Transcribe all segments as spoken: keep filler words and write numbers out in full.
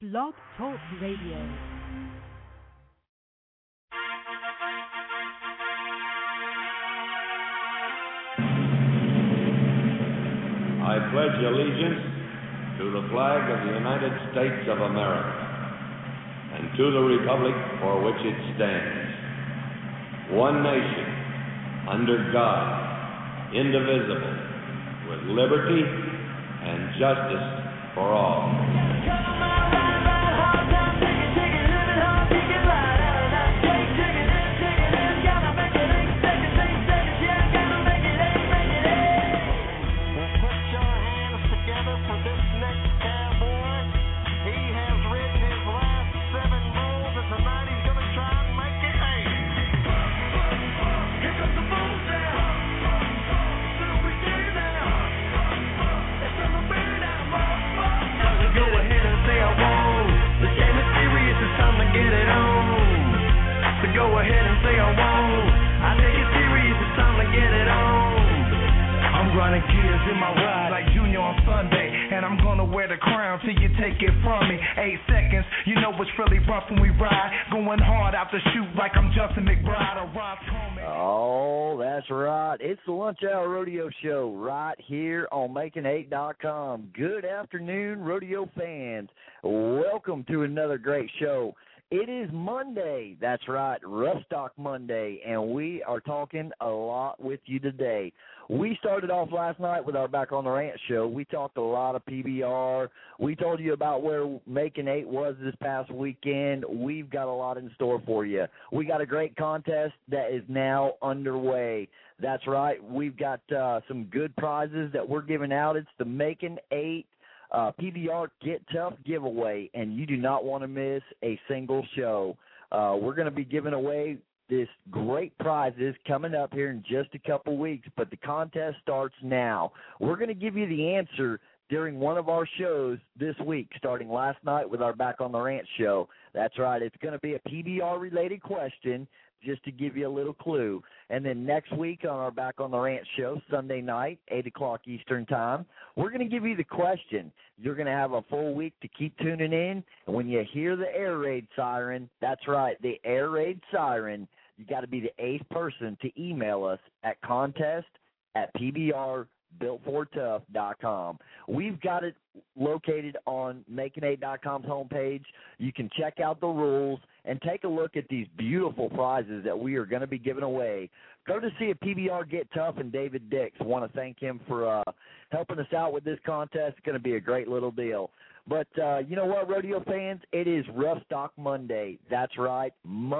Blog Talk Radio. I pledge allegiance to the flag of the United States of America and to the republic for which it stands, one nation, under God, indivisible, with liberty and justice for all. Go ahead and say I won't. I take it serious, it's time to get it on. I'm grinding gears in my ride like Junior on Sunday, and I'm gonna wear the crown till you take it from me. Eight seconds, you know it's really rough when we ride. Going hard out the chute like I'm Justin McBride or Rob Coleman. Oh, that's right. It's the Lunch Hour Rodeo Show right here on Making Eight dot com. Good afternoon, rodeo fans. Welcome to another great show. It is Monday, that's right, Rough Stock Monday, and we are talking a lot with you today. We started off last night with our Back on the Ranch show. We talked a lot of P B R. We told you about where Making Eight was this past weekend. We've got a lot in store for you. We got a great contest that is now underway. That's right, we've got uh, some good prizes that we're giving out. It's the Making Eight Uh, P B R Get Tough giveaway, and you do not want to miss a single show. Uh, we're going to be giving away this great prizes coming up here in just a couple weeks, but the contest starts now. We're going to give you the answer during one of our shows this week, starting last night with our Back on the Ranch show. That's right, it's going to be a P B R-related question, just to give you a little clue. And then next week on our Back on the Ranch show, Sunday night, eight o'clock Eastern time, we're going to give you the question. You're going to have a full week to keep tuning in. And when you hear the air raid siren, that's right, the air raid siren, you got to be the eighth person to email us at contest at P B R built for tough dot com. We've got it located on making eight dot com's homepage. You can check out the rules and take a look at these beautiful prizes that we are going to be giving away. Courtesy of P B R Get Tough and David Dix. I want to thank him for uh, helping us out with this contest. It's going to be a great little deal. But uh, you know what, rodeo fans? It is Rough Stock Monday. That's right,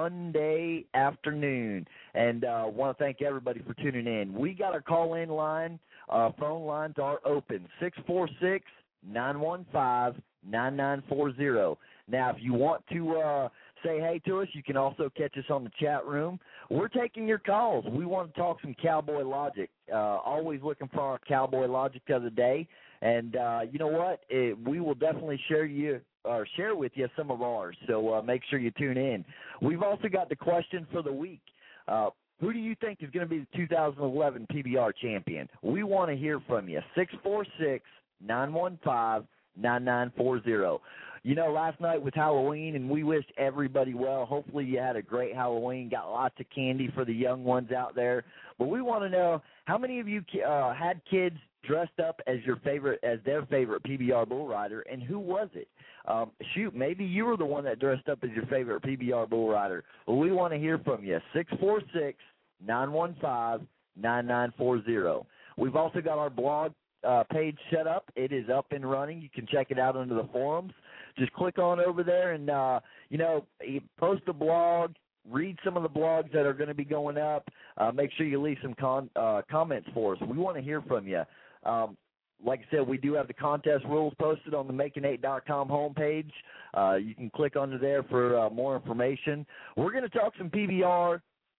Monday afternoon. And I uh, want to thank everybody for tuning in. We got our call-in line. Uh, phone lines are open, six four six, nine one five, nine nine four zero. Now, if you want to uh, say hey to us, you can also catch us on the chat room. We're taking your calls. We want to talk some cowboy logic. Uh, always looking for our cowboy logic of the day. And uh, you know what? It, we will definitely share you or share with you some of ours. So uh, make sure you tune in. We've also got the question for the week. Uh, Who do you think is going to be the two thousand eleven P B R champion? We want to hear from you. six four six, nine one five, nine nine four zero. You know, last night was Halloween, and we wished everybody well. Hopefully you had a great Halloween, got lots of candy for the young ones out there. But we want to know, how many of you uh, had kids dressed up as your favorite, as their favorite P B R bull rider, and who was it? Um, shoot, maybe you were the one that dressed up as your favorite P B R bull rider. Well, we want to hear from you. six four six, nine one five, nine nine four zero. We've also got our blog uh, page set up. It is up and running. You can check it out under the forums. Just click on over there and, uh, you know, post a blog, read some of the blogs that are going to be going up. Uh, make sure you leave some con- uh, comments for us. We want to hear from you. Um, like I said, we do have the contest rules posted on the making eight dot com homepage. Uh, you can click under there for uh, more information. We're going to talk some P B R,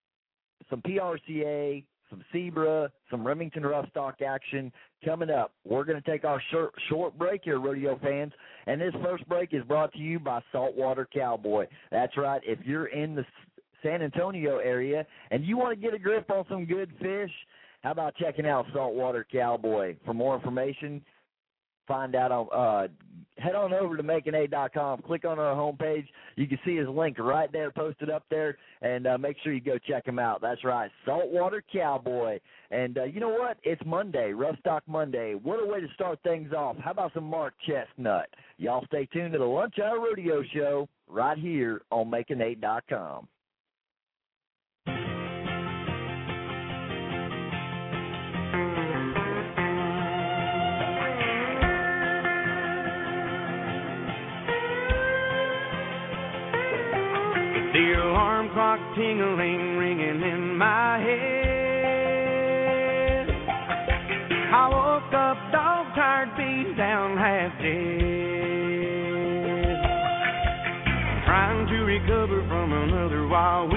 some P R C A, some Zebra, some Remington Rough Stock action coming up. We're going to take our short, short break here, rodeo fans, and this first break is brought to you by Saltwater Cowboy. That's right. If you're in the San Antonio area and you want to get a grip on some good fish, how about checking out Saltwater Cowboy? For more information, find out on, uh, head on over to making eight dot com. Click on our homepage. You can see his link right there posted up there, and uh, make sure you go check him out. That's right, Saltwater Cowboy. And uh, you know what? It's Monday, Rough Stock Monday. What a way to start things off. How about some Mark Chestnut? Y'all stay tuned to the Lunch Hour Rodeo Show right here on making eight dot com. The alarm clock ting-a-ling, ringing in my head. I woke up dog-tired, beat down, half dead, trying to recover from another wild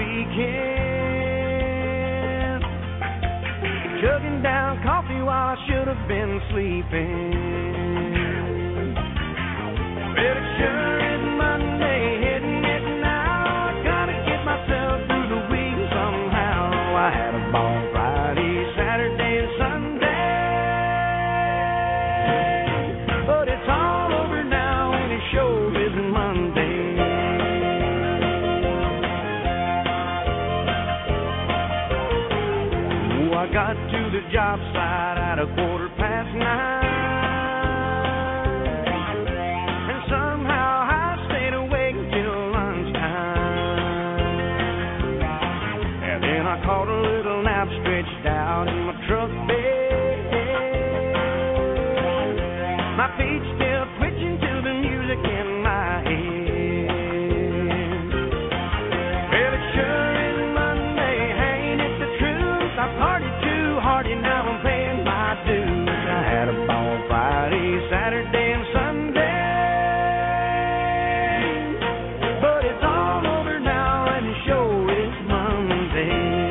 weekend, chugging down coffee while I should have been sleeping. Well, it sure is Monday, hitting it now. Myself through the week somehow. I had a ball Friday, Saturday, and Sunday, but it's all over now and it sure isn't Monday. Oh, I got to the job site at a quarter past nine, and somehow I stayed awake till lunchtime. I caught a little nap stretched out in my truck bed, my feet still twitching to the music in my head. Well, it sure is Monday, ain't it the truth? I partied too hard and now I'm paying my dues. I had a ball Friday, Saturday, and Sunday, but it's all over now and it sure is Monday.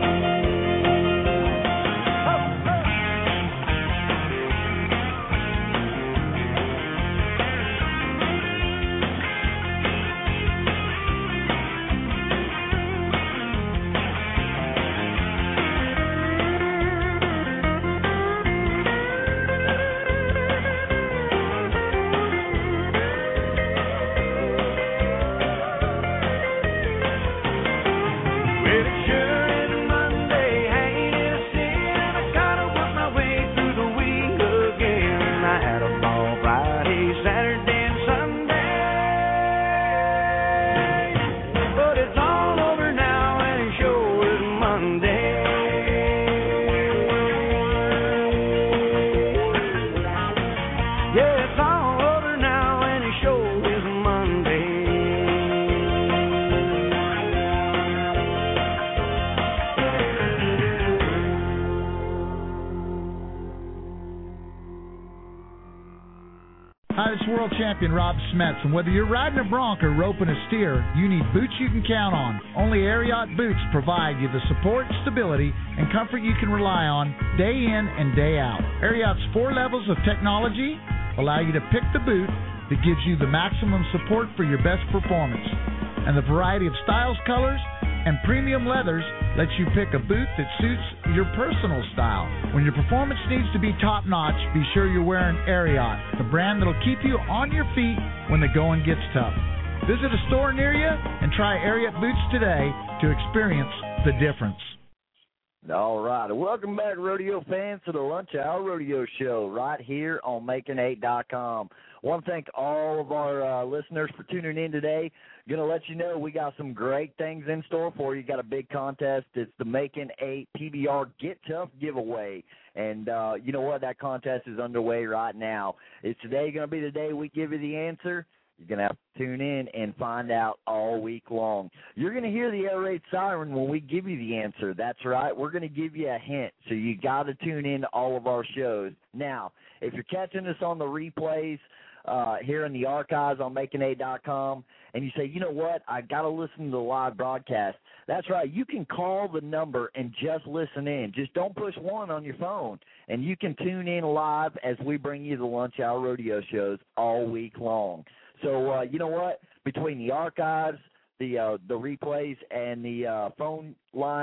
World champion Rob Smets, and whether you're riding a bronc or roping a steer, you need boots you can count on. Only Ariat boots provide you the support, stability, and comfort you can rely on day in and day out. Ariat's four levels of technology allow you to pick the boot that gives you the maximum support for your best performance. And the variety of styles, colors, and premium leathers lets you pick a boot that suits your personal style. When your performance needs to be top-notch, be sure you're wearing Ariat, the brand that'll keep you on your feet when the going gets tough. Visit a store near you and try Ariat boots today to experience the difference. All right. Welcome back, rodeo fans, to the Lunch Hour Rodeo Show right here on making eight dot com. I want to thank all of our uh, listeners for tuning in today. Going to let you know we got some great things in store for you. Got a big contest. It's the Making eight P B R Get Tough giveaway. And uh, you know what? That contest is underway right now. Is today going to be the day we give you the answer? You're going to have to tune in and find out all week long. You're going to hear the air raid siren when we give you the answer. That's right. We're going to give you a hint, so you got to tune in to all of our shows. Now, if you're catching us on the replays uh, here in the archives on making eight dot com, and you say, you know what, I got to listen to the live broadcast, that's right. You can call the number and just listen in. Just don't push one on your phone, and you can tune in live as we bring you the Lunch Hour Rodeo shows all week long. So, uh, you know what? Between the archives, the uh, the replays, and the uh, phone lines,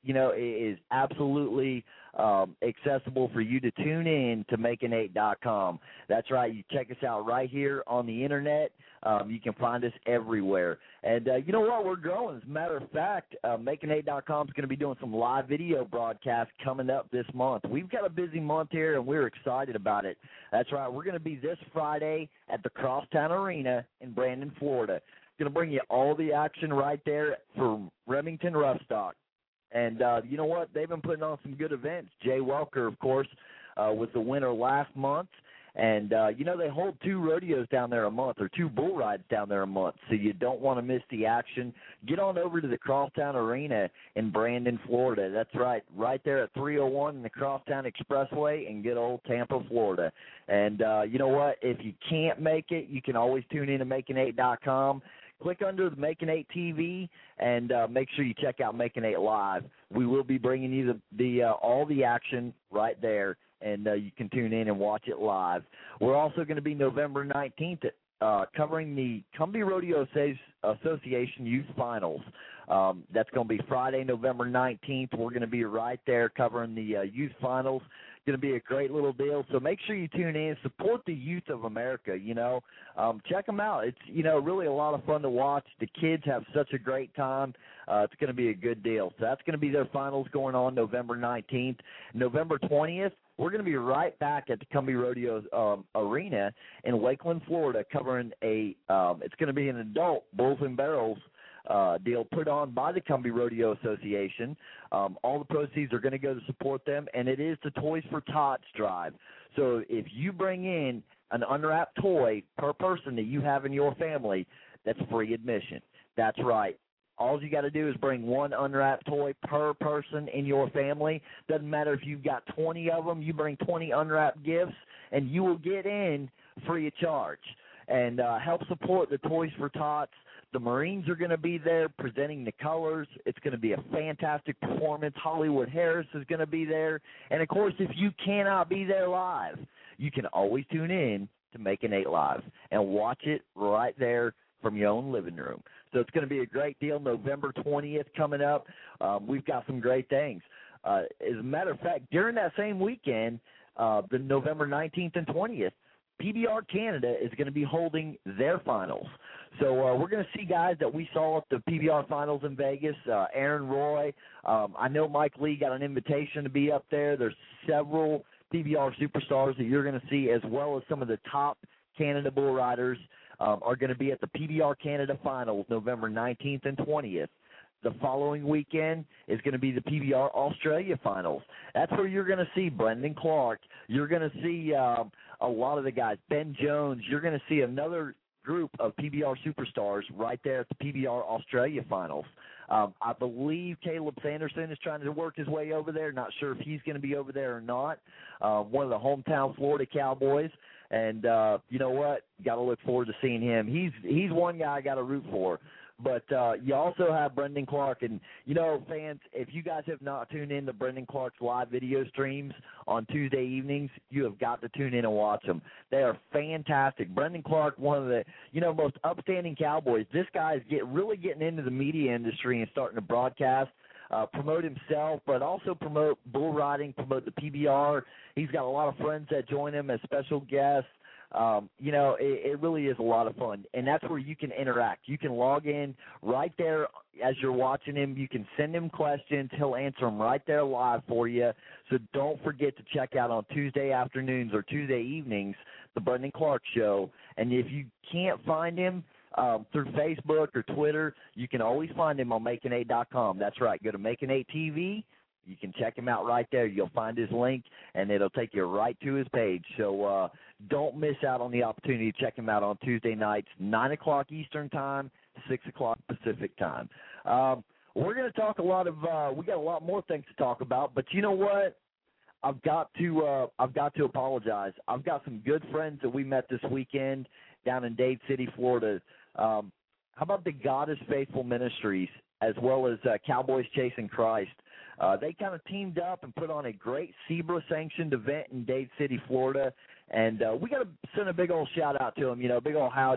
you know, is absolutely um, accessible for you to tune in to making eight dot com. That's right. You check us out right here on the internet. Um, you can find us everywhere. And uh, you know what? We're growing. As a matter of fact, uh, making eight dot com is going to be doing some live video broadcasts coming up this month. We've got a busy month here, and we're excited about it. That's right. We're going to be this Friday at the Crosstown Arena in Brandon, Florida. Going to bring you all the action right there for Remington Roughstock. And uh, you know what? They've been putting on some good events. Jay Welker, of course, uh, was the winner last month. And, uh, you know, they hold two rodeos down there a month or two bull rides down there a month, so you don't want to miss the action. Get on over to the Crosstown Arena in Brandon, Florida. That's right, right there at three oh one in the Crosstown Expressway in good old Tampa, Florida. And uh, you know what? If you can't make it, you can always tune in to making eight dot com. Click under the Making eight T V and uh, make sure you check out Making eight Live. We will be bringing you the, the uh, all the action right there, and uh, you can tune in and watch it live. We're also going to be November nineteenth uh, covering the Cumbie Rodeo Association Youth Finals. Um, that's going to be Friday, November nineteenth. We're going to be right there covering the uh, Youth Finals. Going to be a great little deal, so make sure you tune in. Support the youth of America, you know. Um, check them out. It's, you know, really a lot of fun to watch. The kids have such a great time. Uh, it's going to be a good deal. So that's going to be their finals going on November nineteenth. November twentieth, we're going to be right back at the Cumbie Rodeo um, Arena in Lakeland, Florida, covering a um, – it's going to be an adult Bulls and Barrels Uh, deal put on by the Cumbie Rodeo Association. Um, all the proceeds are going to go to support them, and it is the Toys for Tots drive. So if you bring in an unwrapped toy per person that you have in your family, that's free admission. That's right. All you got to do is bring one unwrapped toy per person in your family. Doesn't matter if you've got twenty of them. You bring twenty unwrapped gifts, and you will get in free of charge. And uh, help support the Toys for Tots. The Marines are going to be there presenting the colors. It's going to be a fantastic performance. Hollywood Harris is going to be there. And, of course, if you cannot be there live, you can always tune in to Making eight Live and watch it right there from your own living room. So it's going to be a great deal. November twentieth coming up. Um, we've got some great things. Uh, as a matter of fact, during that same weekend, uh, the November nineteenth and twentieth, P B R Canada is going to be holding their finals. So uh, we're going to see guys that we saw at the P B R finals in Vegas, uh, Aaron Roy. Um, I know Mike Lee got an invitation to be up there. There's several P B R superstars that you're going to see, as well as some of the top Canada bull riders um, are going to be at the P B R Canada finals November nineteenth and twentieth. The following weekend is going to be the P B R Australia finals. That's where you're going to see Brendan Clark. You're going to see um, a lot of the guys, Ben Jones. You're going to see another group of P B R superstars right there at the P B R Australia finals. Um, I believe Caleb Sanderson is trying to work his way over there. Not sure if he's going to be over there or not. Uh, one of the hometown Florida Cowboys. And uh, you know what? Got to look forward to seeing him. He's he's one guy I got to root for. But uh, you also have Brendan Clark. And, you know, fans, if you guys have not tuned in to Brendan Clark's live video streams on Tuesday evenings, you have got to tune in and watch them. They are fantastic. Brendan Clark, one of the, you know, most upstanding Cowboys. This guy is get, really getting into the media industry and starting to broadcast, uh, promote himself, but also promote bull riding, promote the P B R. He's got a lot of friends that join him as special guests. Um, you know, it, it really is a lot of fun, and that's where you can interact. You can log in right there as you're watching him. You can send him questions. He'll answer them right there live for you. So don't forget to check out on Tuesday afternoons or Tuesday evenings the Brendan Clark Show. And if you can't find him um, through Facebook or Twitter, you can always find him on making eight dot com. That's right. Go to Making eight T V. You can check him out right there. You'll find his link, and it'll take you right to his page. So uh, don't miss out on the opportunity to check him out on Tuesday nights, nine o'clock Eastern Time, six o'clock Pacific Time. Um, we're going to talk a lot of uh, – we got a lot more things to talk about, but you know what? I've got to uh, I've got to apologize. I've got some good friends that we met this weekend down in Dade City, Florida. Um, how about the God is Faithful Ministries, as well as uh, Cowboys Chasing Christ? Uh, they kind of teamed up and put on a great SEBRA-sanctioned event in Dade City, Florida, and uh, we got to send a big old shout-out to them, you know, big old howdy.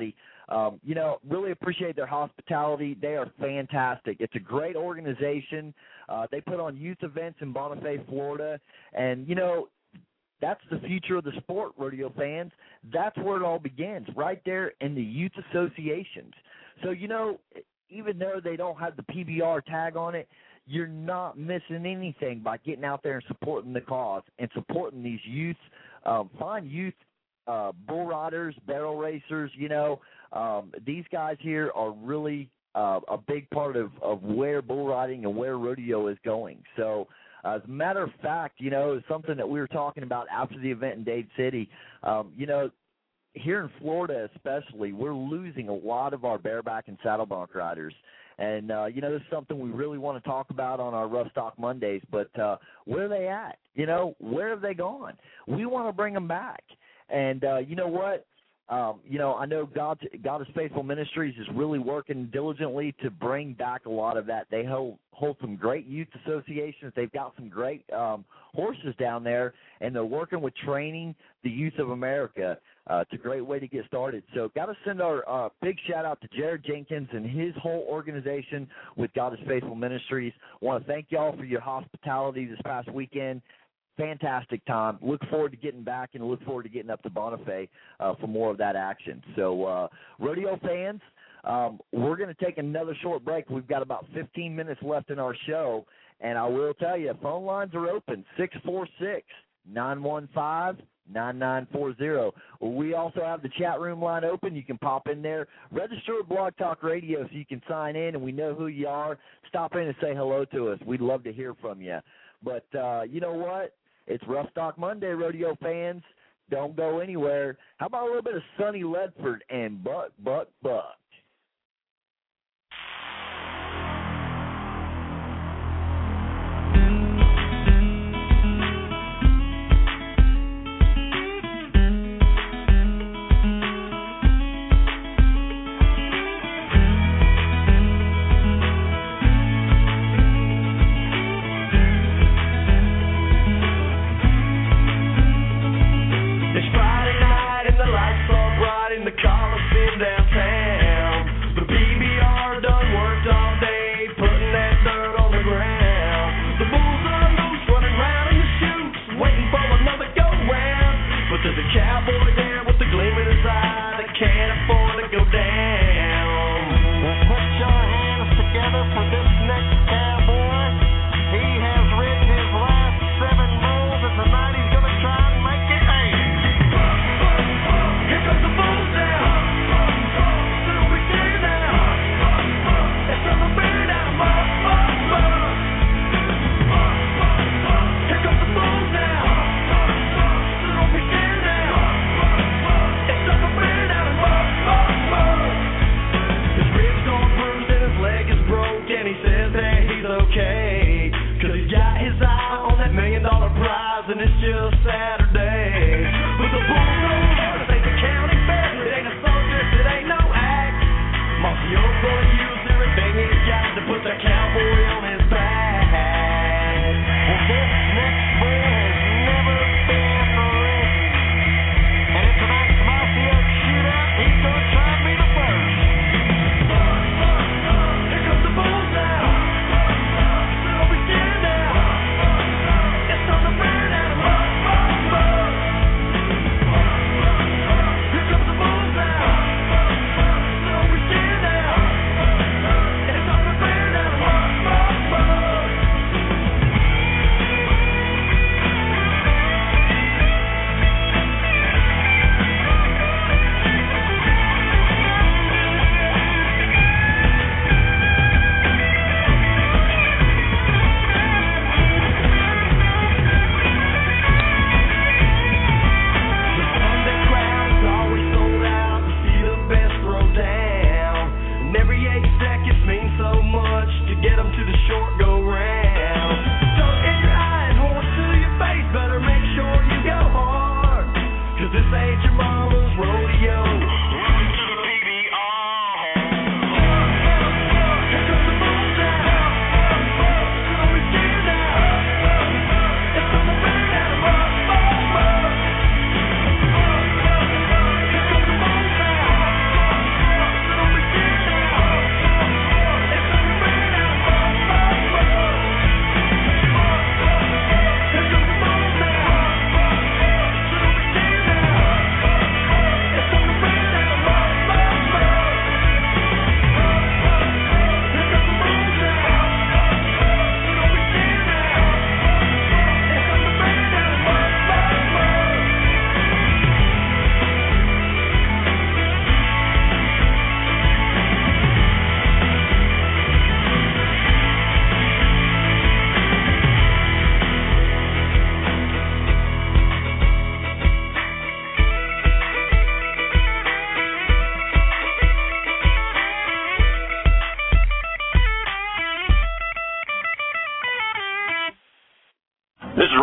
Um, you know, really appreciate their hospitality. They are fantastic. It's a great organization. Uh, they put on youth events in Bonifay, Florida. And, you know, that's the future of the sport, rodeo fans. That's where it all begins, right there in the youth associations. So, you know, even though they don't have the P B R tag on it, you're not missing anything by getting out there and supporting the cause and supporting these youth, um, fine youth uh, bull riders, barrel racers. You know, um, these guys here are really uh, a big part of, of where bull riding and where rodeo is going. So, uh, as a matter of fact, you know, it's something that we were talking about after the event in Dade City. Um, you know, here in Florida especially, we're losing a lot of our bareback and saddle bronc riders. And, uh, you know, this is something we really want to talk about on our Rough Stock Mondays, but uh, where are they at? You know, where have they gone? We want to bring them back. And uh, you know what? Um, you know, I know God, God is Faithful Ministries is really working diligently to bring back a lot of that. They hold, hold some great youth associations. They've got some great um, horses down there, and they're working with training the youth of America. Uh, it's a great way to get started. So got to send our uh, big shout-out to Jared Jenkins and his whole organization with God is Faithful Ministries. I want to thank y'all for your hospitality this past weekend. Fantastic time. Look forward to getting back and look forward to getting up to Bonifay uh, for more of that action. So, uh, rodeo fans, um, we're going to take another short break. We've got about fifteen minutes left in our show, and I will tell you, phone lines are open, six four six, nine one five, nine nine four zero. We also have the chat room line open. You can pop in there. Register with Blog Talk Radio so you can sign in, and we know who you are. Stop in and say hello to us. We'd love to hear from you. But uh, you know what? It's Rough Stock Monday, rodeo fans. Don't go anywhere. How about a little bit of Sonny Ledford and Buck, Buck, Buck? Cowboy there with the gleam in his eye that can't afford to go down. Well, put your hands together for this next cowboy. He has ridden his last seven bulls, and tonight he's going to try and make it eight. Here comes the bulls now. Sit over here now. It's on the bear down. Here comes the bulls now. Sit over here. And he says that he's okay, cause he's got his eye on that million dollar prize, and it's just Saturday. But the bulls know this ain't the county fair, it ain't a circus, it ain't no act. Marcio's gonna use everything he's got to put that cowboy on his back. Well, this next bull has never been raced, and in tonight's Marcio shootout, he's gonna try and be the first. It's on the burn out of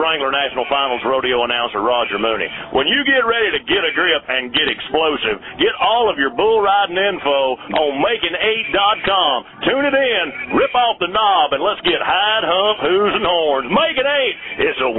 Wrangler National Finals rodeo announcer Roger Mooney. When you get ready to get a grip and get explosive, get all of your bull riding info on making eight dot com. Tune it in, rip off the knob, and let's get hide, hump, who's, and horns. Making eight, it's a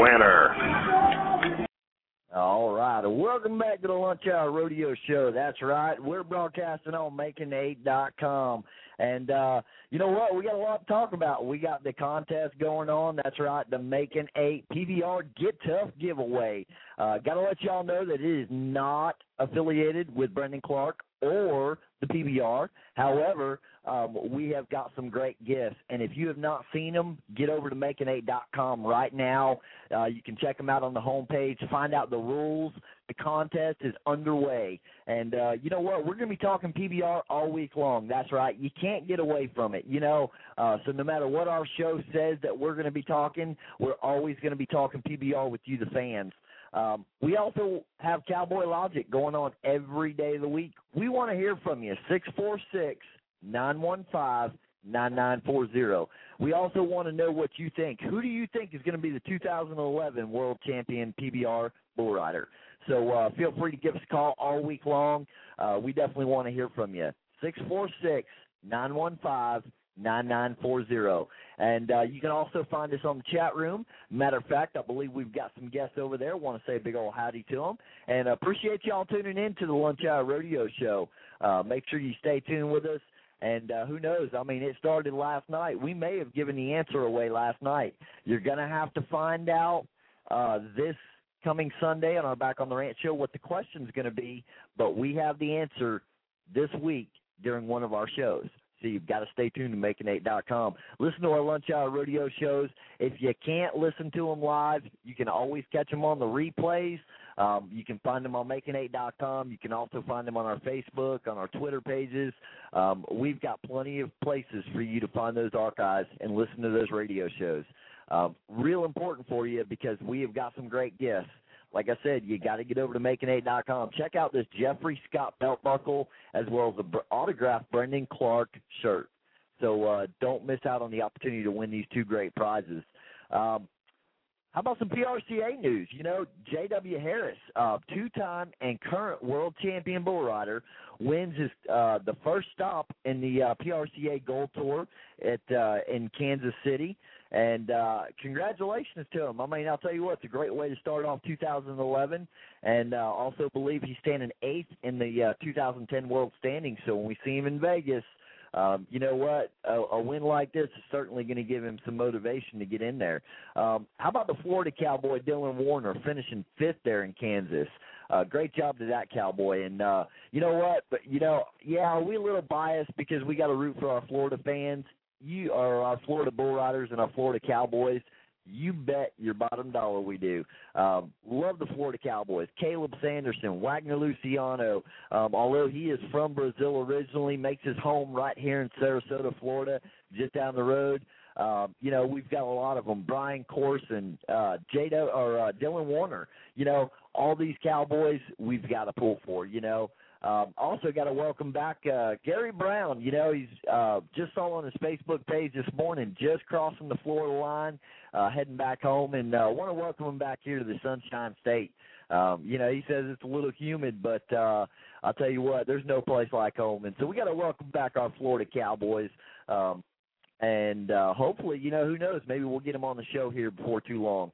winner. All right. Welcome back to the Lunch Hour Rodeo Show. That's right. We're broadcasting on making eight dot com. And uh, you know what? We got a lot to talk about. We got the contest going on. That's right, the Making Eight P B R Get Tough giveaway. Uh, got to let y'all know that it is not affiliated with Brendan Clark or the P B R. However, um, we have got some great gifts. And if you have not seen them, get over to making eight dot com right now. Uh, you can check them out on the homepage, find out the rules. The contest is underway. And uh, you know what? We're going to be talking P B R all week long. That's right. You can't get away from it, you know. Uh, so no matter what our show says that we're going to be talking, we're always going to be talking P B R with you, the fans. Um, we also have Cowboy Logic going on every day of the week. We want to hear from you, six four six, nine one five, nine nine four zero. We also want to know what you think. Who do you think is going to be the two thousand eleven World Champion P B R Bull Rider? So uh, feel free to give us a call all week long. Uh, we definitely want to hear from you. six four six, nine one five, nine nine four zero. And uh, you can also find us on the chat room. Matter of fact, I believe we've got some guests over there. Want to say a big old howdy to them. And appreciate y'all tuning in to the Lunch Hour Rodeo Show. Uh, make sure you stay tuned with us. And uh, who knows? I mean, it started last night. We may have given the answer away last night. You're going to have to find out uh, this coming Sunday on our Back on the Ranch show what the question's going to be, but we have the answer this week during one of our shows. So you've got to stay tuned to making eight dot com. Listen to our Lunch Hour Rodeo shows. If you can't listen to them live, you can always catch them on the replays. Um, you can find them on making eight dot com. You can also find them on our Facebook, on our Twitter pages. Um, we've got plenty of places for you to find those archives and listen to those radio shows. Um, real important for you because we have got some great guests. Like I said, you got to get over to making eight dot com. Check out this Jeffrey Scott belt buckle as well as the autographed Brendan Clark shirt. So uh, don't miss out on the opportunity to win these two great prizes. Um, how about some P R C A news? You know, J W. Harris, uh, two-time and current world champion bull rider, wins his uh, the first stop in the uh, P R C A Gold Tour at uh, in Kansas City. And uh, congratulations to him. I mean, I'll tell you what, it's a great way to start off two thousand eleven. And uh, also believe he's standing eighth in the uh, two thousand ten World Standings. So when we see him in Vegas, um, you know what, a, a win like this is certainly going to give him some motivation to get in there. Um, how about the Florida Cowboy, Dylan Warner, finishing fifth there in Kansas? Uh, great job to that Cowboy. And uh, you know what, but, you know, yeah, are we a little biased because we got to root for our Florida fans? You are our Florida Bull Riders and our Florida Cowboys. You bet your bottom dollar we do. Um, love the Florida Cowboys. Caleb Sanderson, Wagner Luciano, um, although he is from Brazil originally, makes his home right here in Sarasota, Florida, just down the road. Um, you know, we've got a lot of them. Brian Corson, uh, Jado, or uh, Dylan Warner. You know, all these Cowboys we've got to pull for, you know. Um, also got to welcome back uh, Gary Brown. You know, he's uh, just saw on his Facebook page this morning, just crossing the Florida line, uh, heading back home, and uh, want to welcome him back here to the Sunshine State. Um, you know, he says it's a little humid, but uh, I'll tell you what, there's no place like home. And so we got to welcome back our Florida Cowboys. Um, and uh, hopefully, you know, who knows, maybe we'll get them on the show here before too long.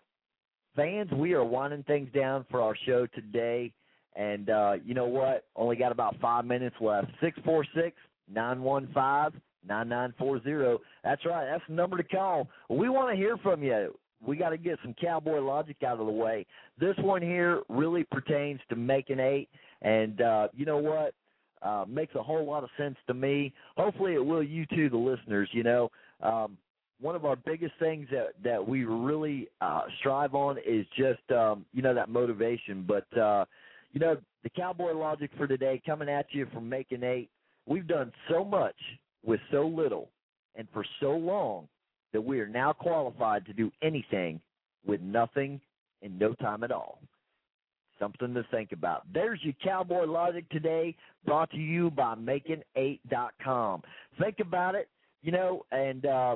Fans, we are winding things down for our show today. And uh, you know what? Only got about five minutes left. six four six, nine one five, nine nine four zero. That's right. That's the number to call. We want to hear from you. We got to get some Cowboy Logic out of the way. This one here really pertains to making eight. And uh, you know what? Uh, makes a whole lot of sense to me. Hopefully it will you too, the listeners, you know. Um, one of our biggest things that, that we really uh, strive on is just, um, you know, that motivation. But, uh, you know, the Cowboy Logic for today coming at you from Making Eight. We've done so much with so little and for so long that we are now qualified to do anything with nothing and no time at all. Something to think about. There's your Cowboy Logic today, brought to you by making eight dot com. Think about it, you know, and uh,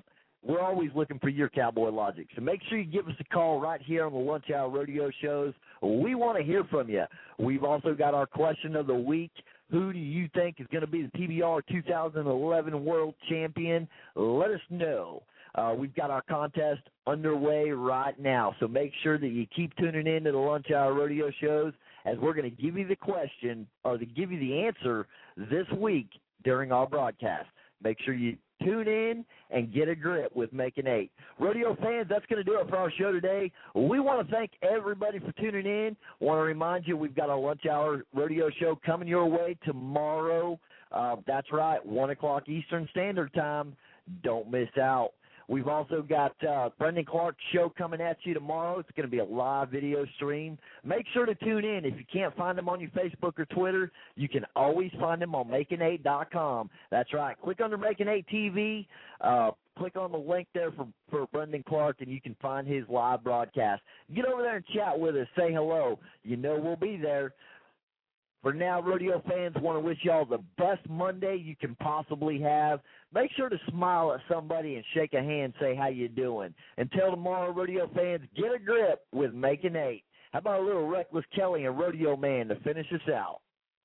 we're always looking for your cowboy logic. So make sure you give us a call right here on the Lunch Hour Rodeo shows. We want to hear from you. We've also got our question of the week. Who do you think is going to be the P B R two thousand eleven World Champion? Let us know. Uh, we've got our contest underway right now, so make sure that you keep tuning in to the Lunch Hour Rodeo shows, as we're going to give you the question, or to give you the answer this week during our broadcast. Make sure you tune in and get a grip with Making Eight. Rodeo fans, that's going to do it for our show today. We want to thank everybody for tuning in. I want to remind you we've got a Lunch Hour Rodeo show coming your way tomorrow. Uh, that's right, one o'clock Eastern Standard Time. Don't miss out. We've also got uh, Brendan Clark's show coming at you tomorrow. It's going to be a live video stream. Make sure to tune in. If you can't find them on your Facebook or Twitter, you can always find them on making eight dot com. That's right. Click under Making Eight T V. Uh, click on the link there for, for Brendan Clark, and you can find his live broadcast. Get over there and chat with us. Say hello. You know we'll be there. For now, rodeo fans, want to wish y'all the best Monday you can possibly have. Make sure to smile at somebody and shake a hand, say how you doing. Until tomorrow, rodeo fans, get a grip with Making Eight. How about a little Reckless Kelly and Rodeo Man to finish us out?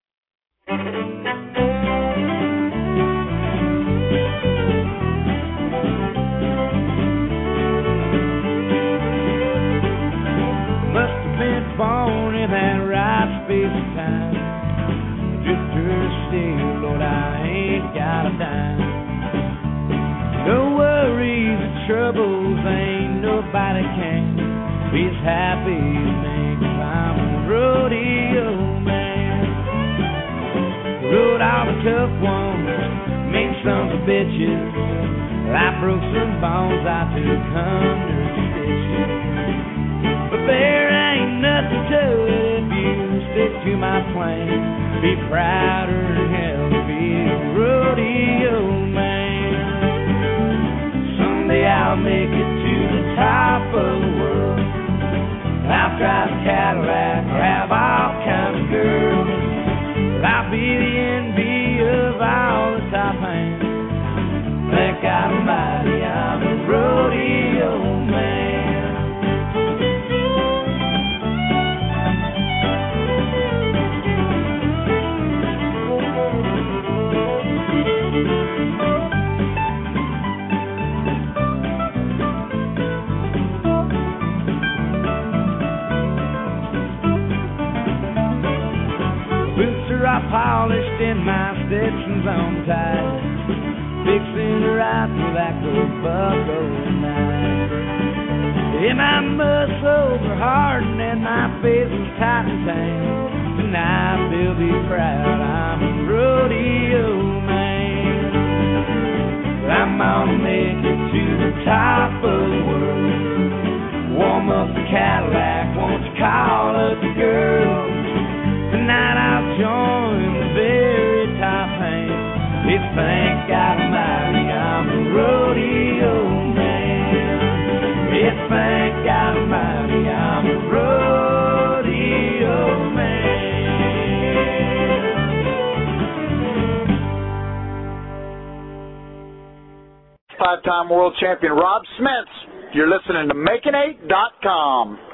Must have been born in that right space of time. Still, Lord, I ain't got a dime. No worries or troubles, ain't nobody can be as happy as me, 'cause I'm a rodeo man. Rode all the tough ones, mean sons of bitches. I broke some bones, I took hundred stitches. But there ain't nothing to it if you stick to my plan. Be prouder than hell to be a rodeo man. Someday I'll make it to the top of the world. I'll drive a Cadillac or have all kinds of girls. But I'll be the envy of all the top hands. Thank God Almighty, I'm a rodeo man. I polished and my Stetson's on tight, fixing to ride through like a bucko tonight. Yeah, my muscles are hardened and my face is tight and tanned. Tonight they'll be proud I'm a rodeo man. I'm gonna make it to the top of the world. Warm up the Cadillac, won't you call up the girls? Tonight I'll join the very top hand. It's thank God Almighty, I'm a rodeo man. It's thank God Almighty, I'm a rodeo man. Five-time world champion Rob Smets. You're listening to making eight dot com.